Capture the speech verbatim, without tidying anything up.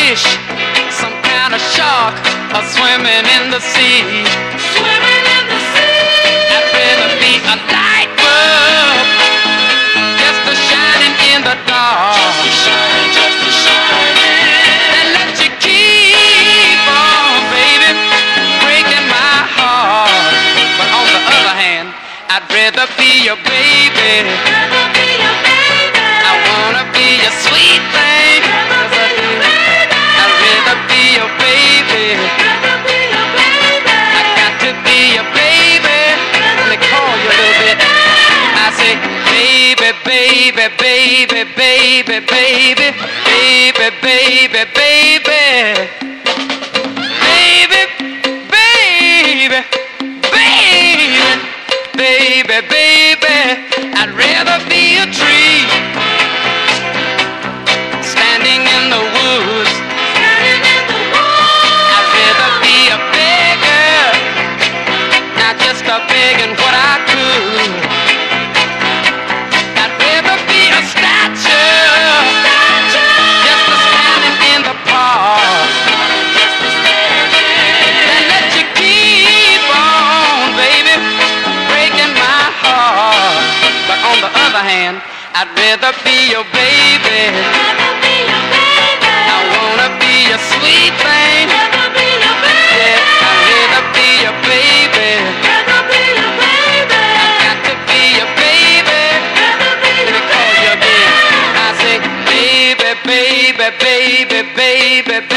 fish, some kind of shark, or swimming in the sea. Swimming in the sea. I'd rather be a light bulb, just a shining in the dark. Just a shining, just a shining. And let you keep on, baby, breaking my heart. But on the other hand, I'd rather be your baby. Rather be your baby. I wanna be your sweet thing. Rather be your baby. I'd rather be your baby. Rather be your baby. I got to be your baby. Let me call you a little bit. I say, baby, baby, baby, baby, baby, baby, baby, baby, baby, baby, baby, baby, baby. I'd rather be a tree standing in the woods. Standing in the woods. I'd rather be a beggar, not just a begging what I could. I'd rather be a statue, just a standing in the park. Just a standing. And let you keep on, baby, breaking my heart. But on the other hand, I'd rather be your baby. Rather be your baby. I wanna be your sweet thing. Rather be your baby. Yeah, I'd rather be your baby. Rather be your baby. Got to be your baby. Rather be Let me your call you again. baby. I say, baby, baby, baby, baby, baby.